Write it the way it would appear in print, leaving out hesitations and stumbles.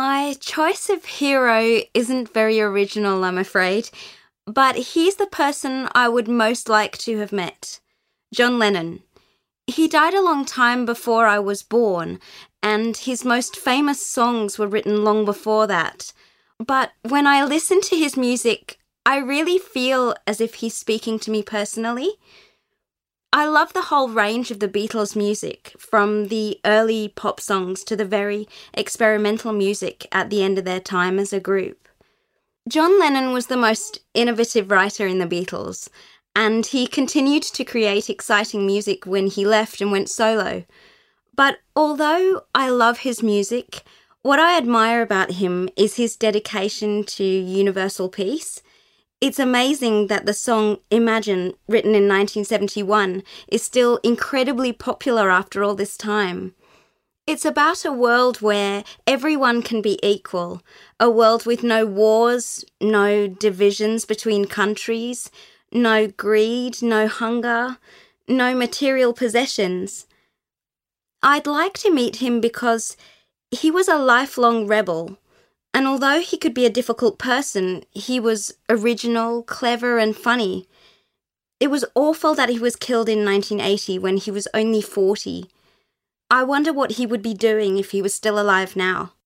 My choice of hero isn't very original, I'm afraid, but he's the person I would most like to have met. John Lennon. He died a long time before I was born, and his most famous songs were written long before that. But when I listen to his music, I really feel as if he's speaking to me personally. I love the whole range of the Beatles' music, from the early pop songs to the very experimental music at the end of their time as a group. John Lennon was the most innovative writer in the Beatles, and he continued to create exciting music when he left and went solo. But although I love his music, what I admire about him is his dedication to universal peace. It's amazing that the song Imagine, written in 1971, is still incredibly popular after all this time. It's about a world where everyone can be equal, a world with no wars, no divisions between countries, no greed, no hunger, no material possessions. I'd like to meet him because he was a lifelong rebel. And although he could be a difficult person, he was original, clever, and funny. It was awful that he was killed in 1980 when he was only 40. I wonder what he would be doing if he was still alive now.